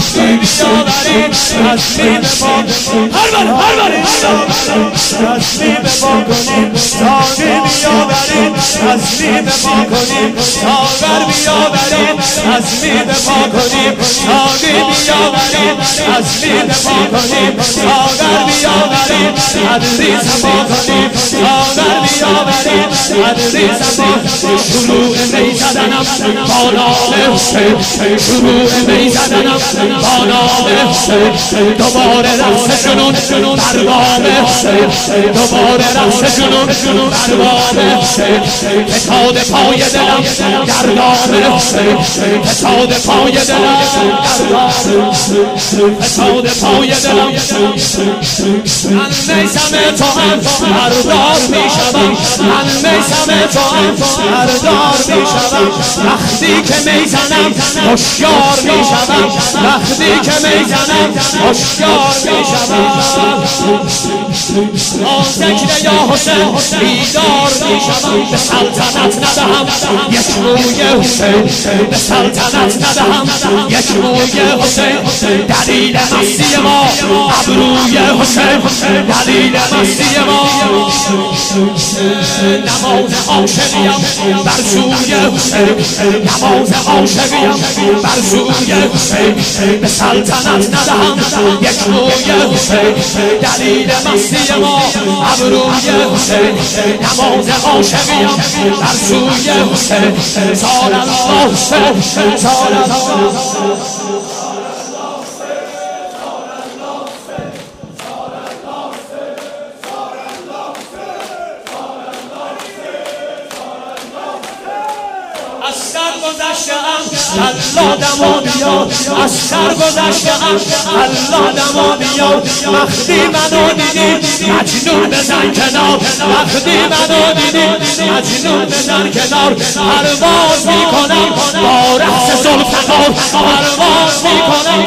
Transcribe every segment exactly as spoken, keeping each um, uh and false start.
مختی بیاورید تصمیم ما هر بر هر بر تصمیم ما کنیم ساقی بیاورید تصمیم ما کنیم ساغر بیاورید تصمیم ما کنیم ساقی بیاورید تصمیم ما کنیم ساغر بیاورید عزیز ما کنیم ساغر بیاورید عزیز ما شروع می زدنم با نام حسین شروع می زدنم با نام حسین دوباره رقص جنون بر بام حسین دوباره رقص جنون بر بام حسین فتاد پای دلم گردان حسین فتاد پای دلم فتاد پای دلم من میسم تو هم بردار میشوم من میسم تو هم بردار میشوم وقتی که میزنم هوشیار میشوم وقتی که میزنم هوشیار میشوم با ذکر یا حسین بیدار میشوم به سلطنت ندهم یک روی حسین به سلطنت ندهم یک روی حسین دلیل مستی ما ابروی حسین دلیل مستی ما نماز عاشقیم بر سوی حسین نماز عاشقیم بر سوی حسین به سلطنت ندهم یک روی حسین دلیل مستی ما ابروی حسین نماز عاشقیم بر سوی حسین سال الله حسین سال الله از سر گذشته‌ام الله دما بیاد از سر گذشته‌ام الله دما بیاد وقتی منو دیدی مجنون بزن کنار وقتی منو دیدی مجنون بزن کنار پرواز میکنم با رقص ذوالفقار پرواز میکنم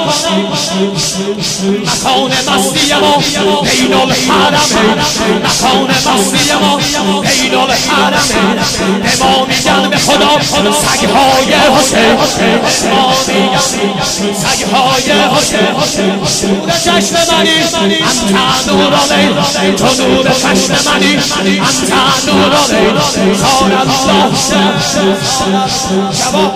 مکان مستی ما بین الحرم مکان مستی ما بین الحرم به ما میگن به خدا سگهای حسین ما میگن سگهای حسین نور چشم منی انت نور العین تو نور چشم منی انت نور العین سال الله جواب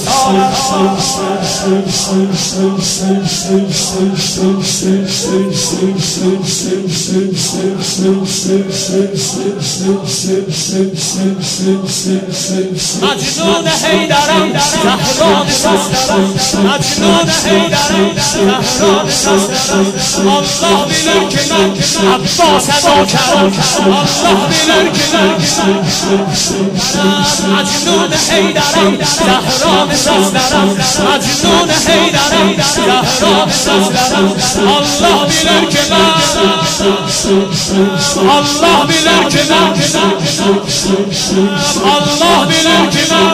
مجنون حیدرم زهران سسترم مجنون حیدرم زهران سسترم الله bilir ki ben Abbas nokram Allah bilir ki ben مجنون حیدرم زهران سسترم مجنون حیدرم زهران سسترم الله bilir ki ben Allah bilir ki ben Allah bilir ki ben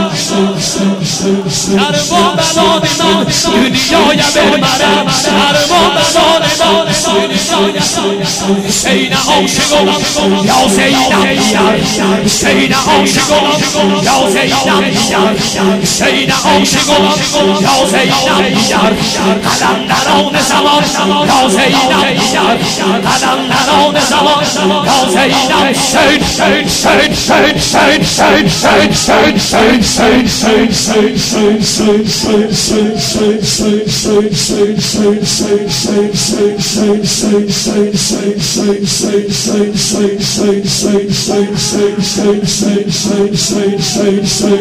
دربا بلاد من دنیای برمرم دربا بلاد من دنیای حسین عاشقم یا زینب بیار حسین عاشقم یا زینب بیار حسین عاشقم یا زینب بیار قلندران زمان یا زینب بیار قلندران زمان یا زینب حسین حسین حسین حسین حسین حسین حسین حسین